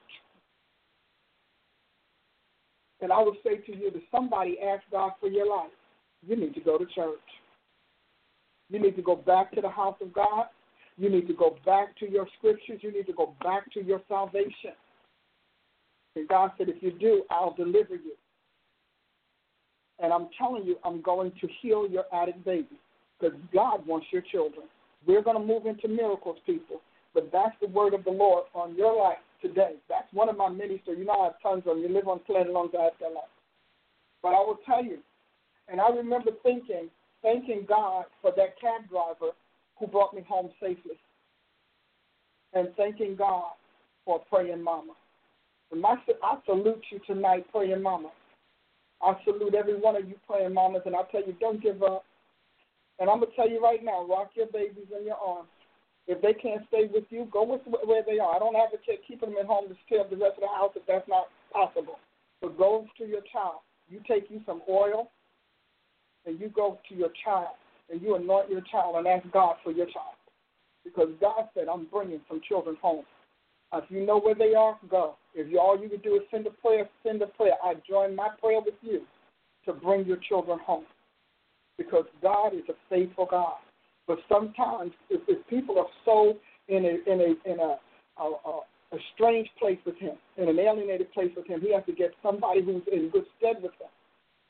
And I would say to you, that somebody ask God for your life, you need to go to church. You need to go back to the house of God. You need to go back to your scriptures. You need to go back to your salvation. And God said, if you do, I'll deliver you. And I'm telling you, I'm going to heal your addict baby because God wants your children. We're going to move into miracles, people, but that's the word of the Lord on your life today. That's one of my ministers. You know I have tons of them. You live on planet long as I have that life. But I will tell you, and I remember thinking, thanking God for that cab driver who brought me home safely, and thanking God for praying mama. And my, I salute you tonight, praying mama. I salute every one of you praying mamas, and I tell you, don't give up. And I'm going to tell you right now, rock your babies in your arms. If they can't stay with you, go with where they are. I don't advocate keeping them at home to stay up the rest of the house if that's not possible. But go to your child. You take you some oil, and you go to your child, and you anoint your child and ask God for your child. Because God said, I'm bringing some children home. If you know where they are, go. If you, all you can do is send a prayer, send a prayer. I join my prayer with you to bring your children home. Because God is a faithful God. But sometimes if, if people are so in a in a in a, a, a a strange place with him, in an alienated place with him, he has to get somebody who's in good stead with him.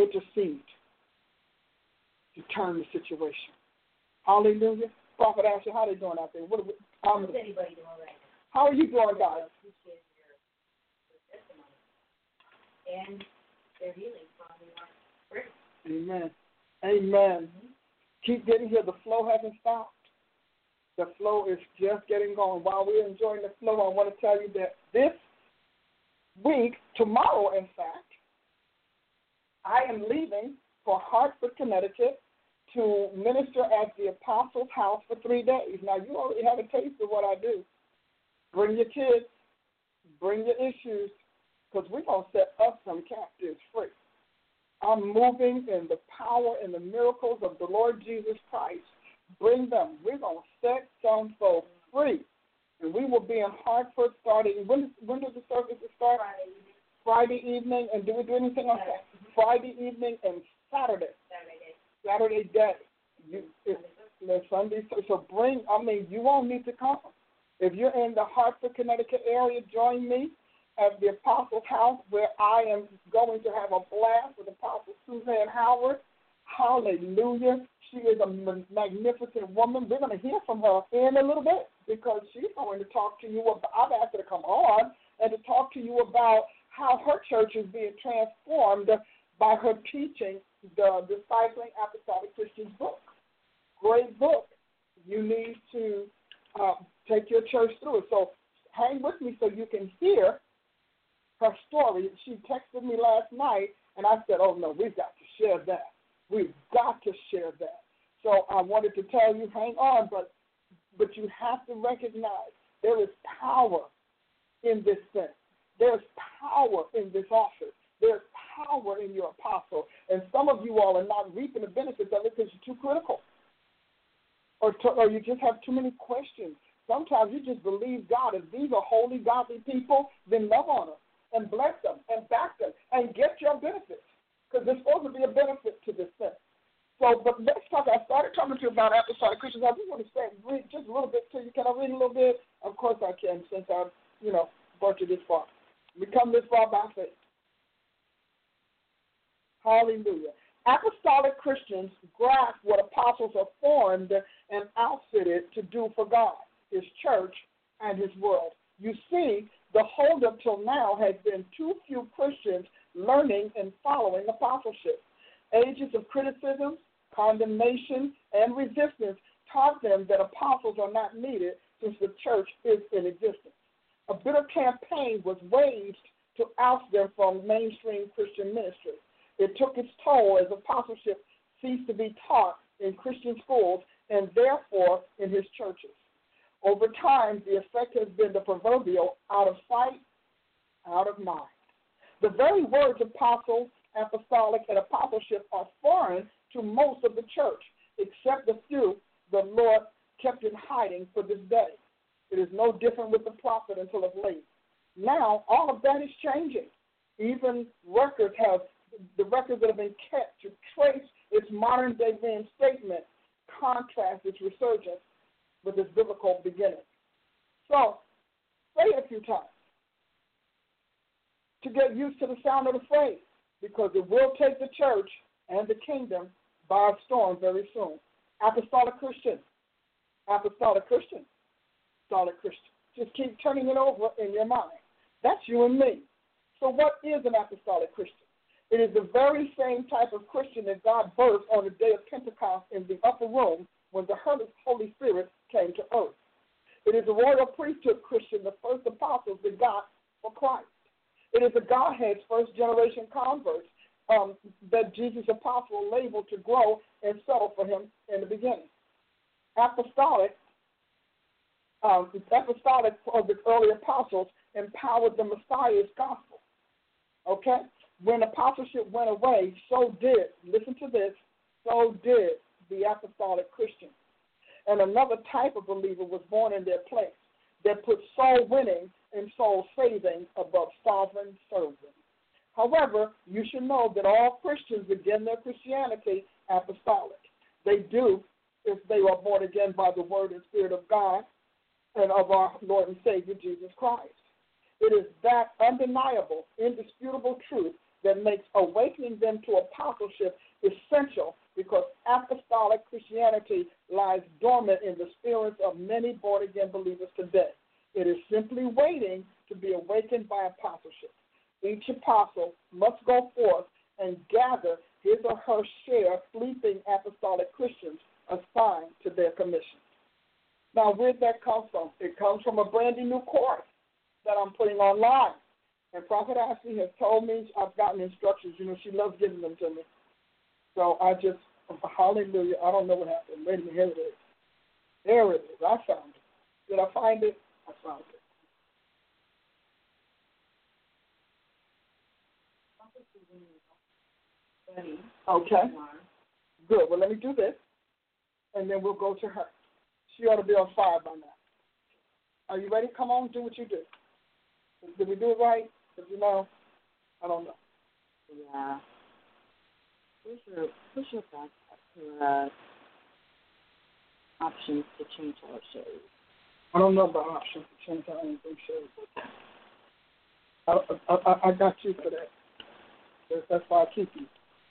intercede to turn the situation. Hallelujah. Prophet Asher, how are they doing out there? What are we, how How's anybody doing right now? How are you doing, guys? And they're healing from prayer. Amen. Amen. Mm-hmm. Keep getting here. The flow hasn't stopped. The flow is just getting going. While we're enjoying the flow, I want to tell you that this week, tomorrow, in fact, I am leaving for Hartford, Connecticut to minister at the Apostles' House for three days. Now, you already have a taste of what I do. Bring your kids. Bring your issues, because we're going to set us some captives free. I'm moving in the power and the miracles of the Lord Jesus Christ. Bring them. We're going to set some folks free. And we will be in Hartford starting, when, when does the service start? Friday evening. Friday evening. And do we do anything on Saturday? Friday evening and Saturday. Saturday. Saturday day. You, it's Sunday. So, so bring, I mean, you won't need to come. If you're in the Hartford, Connecticut area, join me at the Apostles' House, where I am going to have a blast with Apostle Suzanne Howard. Hallelujah. She is a magnificent woman. We're going to hear from her in a little bit, because she's going to talk to you about, I've asked her to come on and to talk to you about how her church is being transformed by her teaching the Discipling Apostolic Christians book. Great book. You need to uh, take your church through it. So hang with me so you can hear her story. She texted me last night, and I said, oh, no, we've got to share that. We've got to share that. So I wanted to tell you, hang on, but but you have to recognize there is power in this thing. There's power in this office. There's power in your apostle. And some of you all are not reaping the benefits of it because you're too critical. Or, to, or you just have too many questions. Sometimes you just believe God. If these are holy, godly people, then love on them and bless them and back them and get your benefits, because there's supposed to be a benefit to this thing. So, but let's talk. I started talking to you about apostolic Christians. I just want to say, read just a little bit to you. Can I read a little bit? Of course I can, since I've, you know, brought you this far. We come this far by faith. Hallelujah. Apostolic Christians grasp what apostles are formed and outfitted to do for God, His church, and His world. You see, the holdup till now has been too few Christians learning and following apostleship. Ages of criticism, condemnation, and resistance taught them that apostles are not needed since the church is in existence. A bitter campaign was waged to oust them from mainstream Christian ministry. It took its toll as apostleship ceased to be taught in Christian schools and therefore in His churches. Over time, the effect has been the proverbial out of sight, out of mind. The very words apostle, apostolic, and apostleship are foreign to most of the church, except the few the Lord kept in hiding for this day. It is no different with the prophet until of late. Now, all of that is changing. Even records have, the records that have been kept to trace its modern-day reinstatement contrast its resurgence with its biblical beginning. So, say it a few times to get used to the sound of the phrase, because it will take the church and the kingdom by a storm very soon. Apostolic Christian, apostolic Christian, apostolic Christian. Just keep turning it over in your mind. That's you and me. So what is an apostolic Christian? It is the very same type of Christian that God birthed on the day of Pentecost in the upper room when the Holy Spirit came to earth. It is a royal priesthood Christian, the first apostles that God for Christ. It is the Godhead's first generation converts um, that Jesus' apostle labeled to grow and settle for Him in the beginning. Apostolic, um, apostolic of the early apostles empowered the Messiah's gospel. Okay? When apostleship went away, so did, listen to this, so did the apostolic Christian. And another type of believer was born in their place that put soul winning and soul saving above sovereign serving. However, you should know that all Christians begin their Christianity apostolic. They do if they are born again by the word and spirit of God and of our Lord and Savior Jesus Christ. It is that undeniable, indisputable truth that makes awakening them to apostleship essential because apostolic Christianity lies dormant in the spirits of many born-again believers today. It is simply waiting to be awakened by apostleship. Each apostle must go forth and gather his or her share of sleeping apostolic Christians assigned to their commission. Now, where did that come from? It comes from a brand new course that I'm putting online. And Prophet Ashley has told me, I've gotten instructions. You know, she loves giving them to me. So I just, hallelujah, I don't know what happened. Wait a minute, here it is. There it is. I found it. Did I find it? I found it. Okay. Good. Well, let me do this, and then we'll go to her. She ought to be on fire by now. Are you ready? Come on, do what you do. Did we do it right? Did you know? I don't know. Yeah. Push your, push your back to uh, options to change our shades. I don't know about options to change our anything shades. I, I, I, I got you for that. That's why I keep you.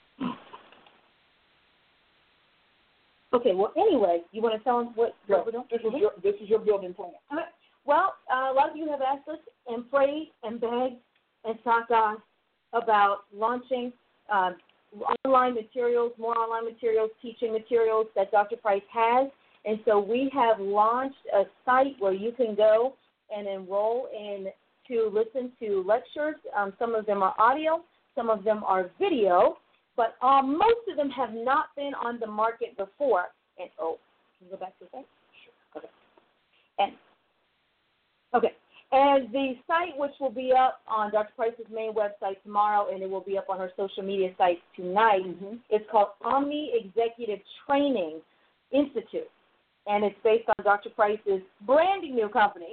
Okay, well, anyway, you want to tell them what, yeah, what we're doing? This is, your, this is your building plan. All right. Well, uh, a lot of you have asked us and prayed and begged and sought God about launching uh, online materials, more online materials, teaching materials that Doctor Price has. And so we have launched a site where you can go and enroll in to listen to lectures. Um, some of them are audio, some of them are video, but uh, most of them have not been on the market before. And oh, can you go back to the site? Sure. Okay. And okay. And the site, which will be up on Doctor Price's main website tomorrow, and it will be up on her social media sites tonight, mm-hmm. It's called Omni Executive Training Institute. And it's based on Doctor Price's branding new company,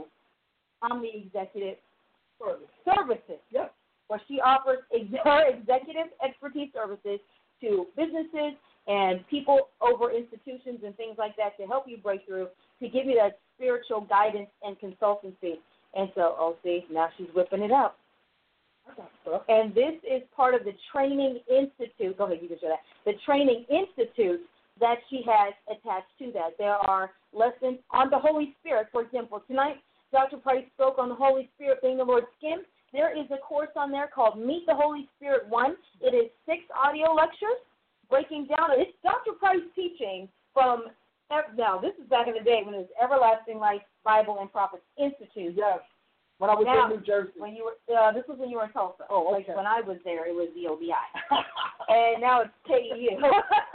Omni Executive Services. Services. Yep. Where she offers ex- her executive expertise services to businesses and people over institutions and things like that to help you break through, to give you that spiritual guidance and consultancy. And so, oh, see, now she's whipping it up. And this is part of the Training Institute. Go ahead, you can show that. The Training Institute that she has attached to that. There are lessons on the Holy Spirit. For example, tonight, Doctor Price spoke on the Holy Spirit being the Lord's skin. There is a course on there called Meet the Holy Spirit one. It is six audio lectures breaking down. It's Doctor Price teaching from, now, this is back in the day when it was Everlasting Life Bible and Prophets Institute. Yes. When I was now, in New Jersey. When you were, uh, this was when you were in Tulsa. Oh, okay. Like when I was there, it was the O B I. And now it's K E U.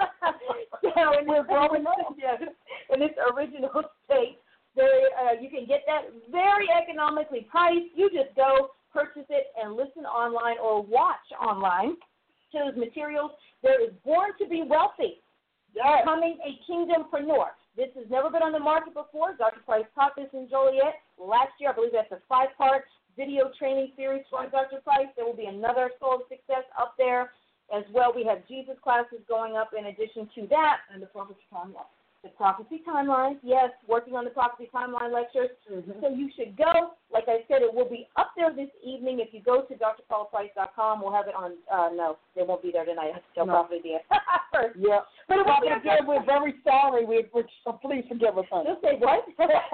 So in We're this, growing up. Yeah, in this original state, there, uh, you can get that very economically priced. You just go, purchase it, and listen online or watch online to those materials. There is Born to be Wealthy, yes. Becoming a Kingdompreneur. This has never been on the market before. Doctor Price taught this in Joliet last year. I believe that's a five-part video training series from Doctor Price. There will be another Soul of Success up there as well. We have Jesus classes going up in addition to that. And the prophecy timeline. The prophecy timeline, yes, working on the prophecy timeline lectures. Mm-hmm. So you should go. Like I said, it will be up there this evening. If you go to D R paula price dot com, we'll have it on. Uh, no, they won't be there tonight. I have to tell no. Prophet there first. Yeah. But it will be again, we're very sorry. We, we're, so please forgive us. Honey. You'll say what?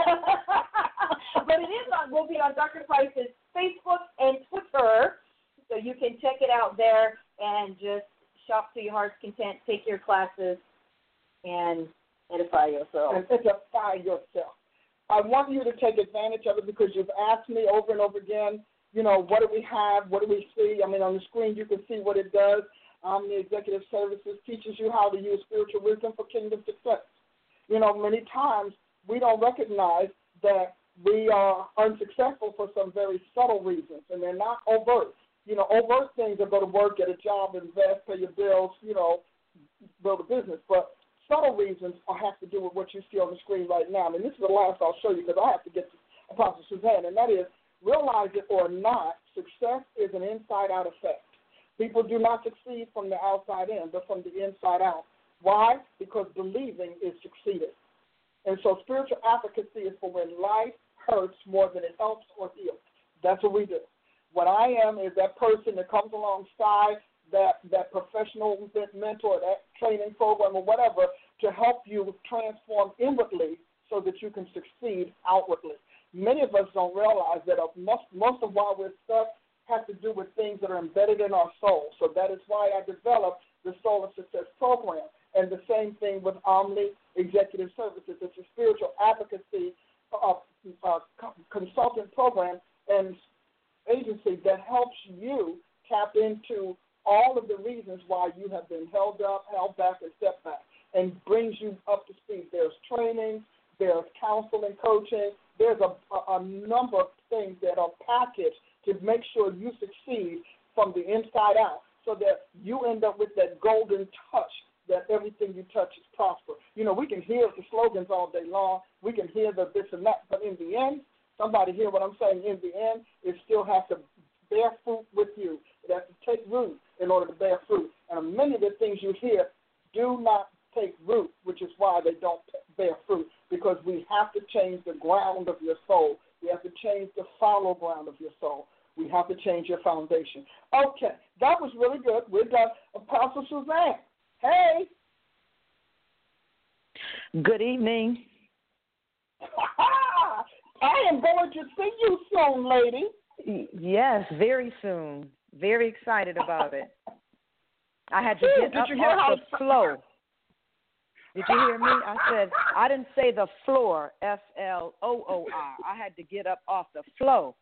But it is on. Will be on Doctor Price's Facebook and Twitter, so you can check it out there and just shop to your heart's content. Take your classes and edify yourself. And edify yourself. I want you to take advantage of it because you've asked me over and over again, you know, what do we have? What do we see? I mean, on the screen you can see what it does. Um, the Executive Services teaches you how to use spiritual wisdom for kingdom success. You know, many times we don't recognize that we are unsuccessful for some very subtle reasons, and they're not overt. You know, overt things are go to work, get a job, invest, pay your bills, you know, build a business. But subtle reasons have to do with what you see on the screen right now. I mean, this is the last I'll show you because I have to get to Apostle Suzanne, and that is, realize it or not, success is an inside-out effect. People do not succeed from the outside in, but from the inside out. Why? Because believing is succeeding. And so spiritual advocacy is for when life hurts more than it helps or heals. That's what we do. What I am is that person that comes alongside that, that professional mentor, that training program or whatever, to help you transform inwardly so that you can succeed outwardly. Many of us don't realize that most, most of why we're stuck has to do with things that are embedded in our soul. So that is why I developed the Soul of Success program. And the same thing with Omni Executive Services. It's a spiritual advocacy uh, uh, consultant program and agency that helps you tap into all of the reasons why you have been held up, held back, and stepped back, and brings you up to speed. There's training, there's counseling, coaching. There's a, a, a number of things that are packaged to make sure you succeed from the inside out so that you end up with that golden touch that everything you touch is prosper. You know, we can hear the slogans all day long. We can hear the this and that, but in the end, somebody hear what I'm saying, in the end, it still has to bear fruit with you. It has to take root in order to bear fruit. And many of the things you hear do not take root, which is why they don't bear fruit, because we have to change the ground of your soul. We have to change the fallow ground of your soul. We have to change your foundation. Okay, that was really good. We're done. Apostle Suzanne, hey. Good evening. I am going to see you soon, lady. Yes, very soon. Very excited about it. I had to get Did up you hear off how the floor. Did you hear me? I said, I didn't say the floor, F L O O R. I had to get up off the flow.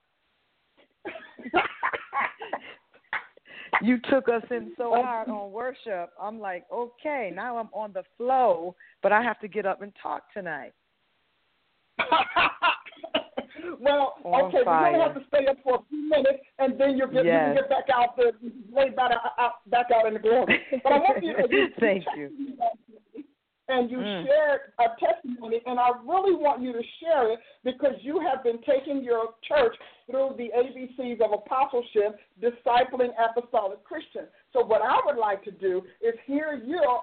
You took us in so hard on worship. I'm like, okay, now I'm on the flow, but I have to get up and talk tonight. Well, on okay, fire. we're going to have to stay up for a few minutes, and then you'll get, yes. you can get back out there, way back out, back out in the glory. But I want you to Thank you. And you mm. shared a testimony, and I really want you to share it because you have been taking your church through the A B Cs of apostleship, discipling apostolic Christians. So what I would like to do is hear your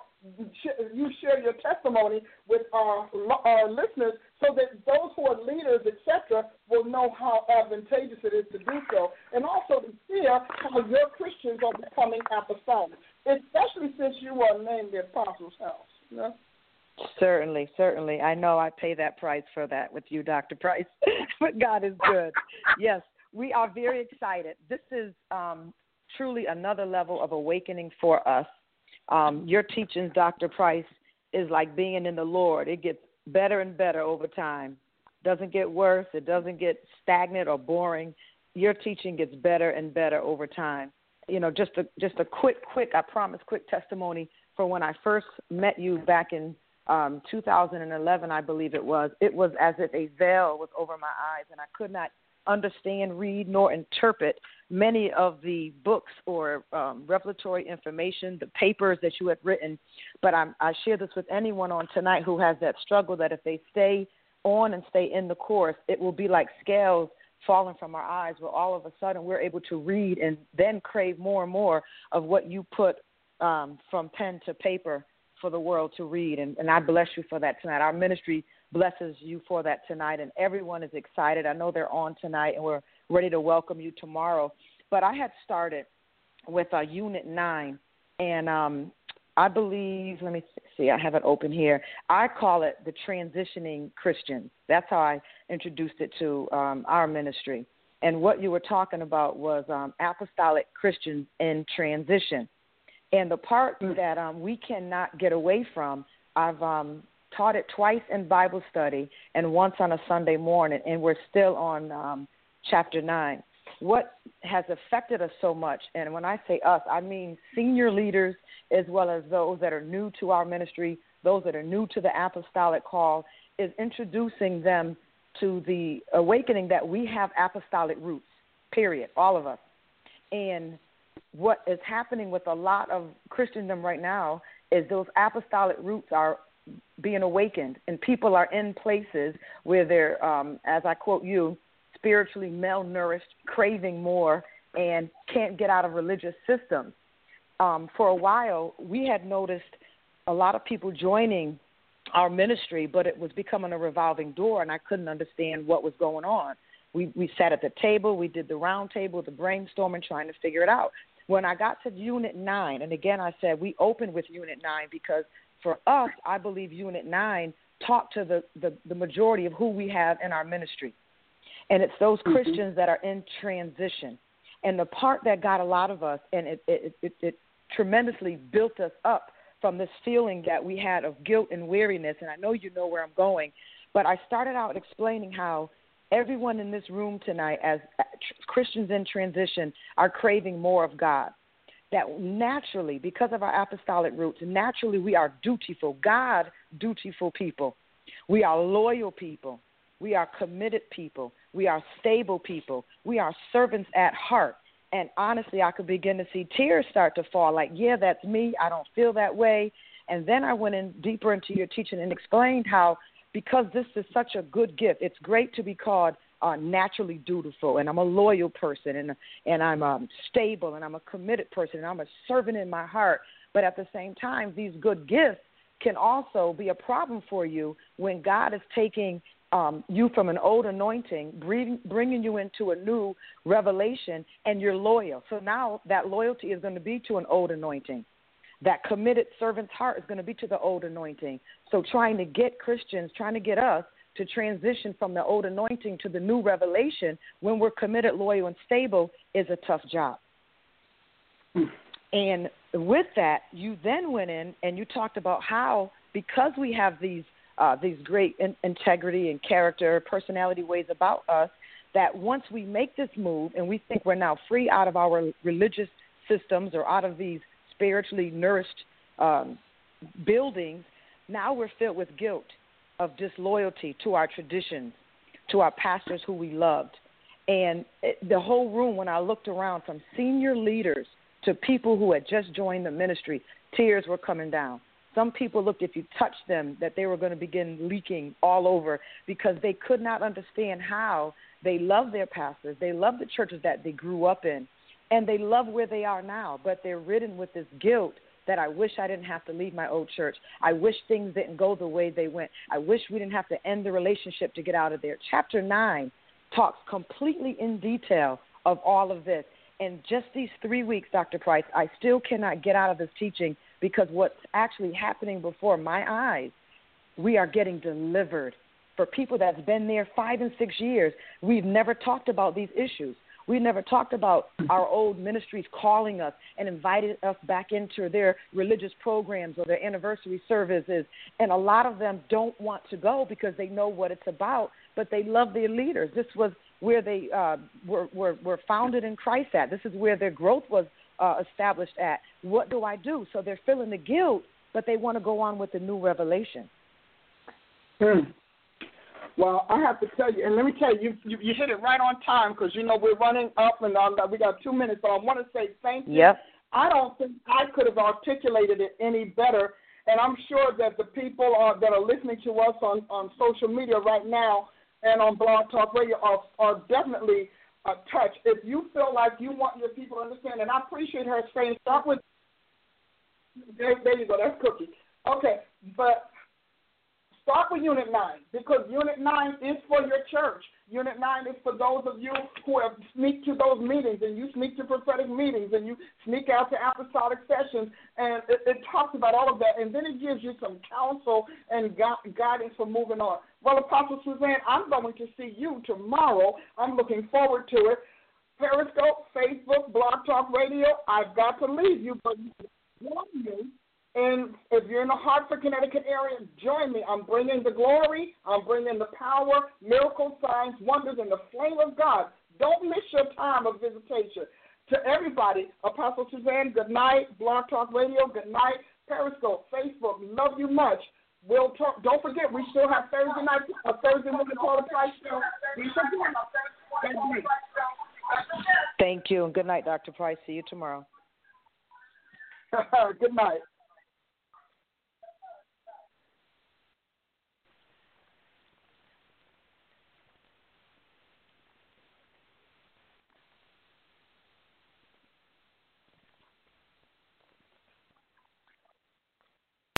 you share your testimony with our, our listeners so that those who are leaders, et cetera, will know how advantageous it is to do so, and also to hear how your Christians are becoming apostolic, especially since you are named the Apostles' House. You know? Certainly, certainly. I know I pay that price for that with you, Doctor Price, but God is good. Yes, we are very excited. This is um, truly another level of awakening for us. Um, your teachings, Doctor Price, is like being in the Lord. It gets better and better over time. Doesn't get worse. It doesn't get stagnant or boring. Your teaching gets better and better over time. You know, just a just a quick, quick, I promise, quick testimony for when I first met you back in um, two thousand eleven, I believe it was. It was as if a veil was over my eyes, and I could not understand, read, nor interpret many of the books or um, revelatory information, the papers that you had written. But I'm, I share this with anyone on tonight who has that struggle that if they stay on and stay in the course, it will be like scales falling from our eyes, where all of a sudden we're able to read and then crave more and more of what you put um, from pen to paper for the world to read. And, and I bless you for that tonight. Our ministry blesses you for that tonight, and everyone is excited. I know they're on tonight, and we're ready to welcome you tomorrow. But I had started with uh, Unit nine, and um, I believe, let me see, I have it open here. I call it the transitioning Christians. That's how I introduced it to um, our ministry. And what you were talking about was um, apostolic Christians in transition. And the part that um, we cannot get away from, I've um, taught it twice in Bible study and once on a Sunday morning, and we're still on um, chapter nine. What has affected us so much, and when I say us, I mean senior leaders as well as those that are new to our ministry, those that are new to the apostolic call, is introducing them to the awakening that we have apostolic roots, period, all of us. And what is happening with a lot of Christendom right now is those apostolic roots are being awakened, and people are in places where they're, um, as I quote you, spiritually malnourished, craving more, and can't get out of religious systems. Um, for a while, we had noticed a lot of people joining our ministry, but it was becoming a revolving door, and I couldn't understand what was going on. We we sat at the table. We did the round table, the brainstorming, trying to figure it out. When I got to Unit nine, and again I said we opened with Unit nine because for us, I believe Unit nine talked to the, the, the majority of who we have in our ministry. And it's those mm-hmm. Christians that are in transition. And the part that got a lot of us, and it, it, it, it tremendously built us up from this feeling that we had of guilt and weariness, and I know you know where I'm going, but I started out explaining how everyone in this room tonight, as Christians in transition, are craving more of God. That naturally, because of our apostolic roots, naturally we are dutiful, God dutiful people. We are loyal people. We are committed people. We are stable people. We are servants at heart. And honestly, I could begin to see tears start to fall like, yeah, that's me. I don't feel that way. And then I went in deeper into your teaching and explained how because this is such a good gift, it's great to be called uh, naturally dutiful, and I'm a loyal person, and and I'm um, stable, and I'm a committed person, and I'm a servant in my heart. But at the same time, these good gifts can also be a problem for you when God is taking um, you from an old anointing, bring, bringing you into a new revelation, and you're loyal. So now that loyalty is going to be to an old anointing. That committed servant's heart is going to be to the old anointing. So trying to get Christians, trying to get us to transition from the old anointing to the new revelation when we're committed, loyal, and stable is a tough job. Hmm. And with that, you then went in and you talked about how, because we have these uh, these great in- integrity and character, personality ways about us, that once we make this move and we think we're now free out of our religious systems or out of these spiritually nourished um, buildings, now we're filled with guilt of disloyalty to our traditions, to our pastors who we loved. And it, the whole room, when I looked around, from senior leaders to people who had just joined the ministry, tears were coming down. Some people looked, if you touched them, that they were going to begin leaking all over because they could not understand how they love their pastors, they love the churches that they grew up in, and they love where they are now, but they're ridden with this guilt that I wish I didn't have to leave my old church. I wish things didn't go the way they went. I wish we didn't have to end the relationship to get out of there. Chapter nine talks completely in detail of all of this. And just these three weeks, Doctor Price, I still cannot get out of this teaching because what's actually happening before my eyes, we are getting delivered. For people that's been there five and six years, we've never talked about these issues. We never talked about our old ministries calling us and invited us back into their religious programs or their anniversary services. And a lot of them don't want to go because they know what it's about, but they love their leaders. This was where they uh, were, were, were founded in Christ at. This is where their growth was uh, established at. What do I do? So they're feeling the guilt, but they want to go on with the new revelation. Hmm. Well, I have to tell you, and let me tell you, you, you hit it right on time because, you know, we're running up and um, we got two minutes, so I want to say thank you. Yep. I don't think I could have articulated it any better, and I'm sure that the people uh, that are listening to us on, on social media right now and on Blog Talk Radio are, are definitely uh, touched. If you feel like you want your people to understand, and I appreciate her saying, start with, there, there you go, that's Cookie. Okay, but start with Unit nine, because Unit nine is for your church. Unit nine is for those of you who have sneaked to those meetings, and you sneak to prophetic meetings, and you sneak out to apostolic sessions, and it, it talks about all of that, and then it gives you some counsel and gu- guidance for moving on. Well, Apostle Suzanne, I'm going to see you tomorrow. I'm looking forward to it. Periscope, Facebook, Blog Talk Radio, I've got to leave you, but join me. And if you're in the Hartford, Connecticut area, join me. I'm bringing the glory. I'm bringing the power, miracles, signs, wonders, and the flame of God. Don't miss your time of visitation. To everybody, Apostle Suzanne, good night. Blog Talk Radio, good night. Periscope, Facebook, love you much. We'll talk. Don't forget, we still have Thursday night, a Thursday morning Paula Price show. We should do. Thank you, and good night, Doctor Price. See you tomorrow. Good night.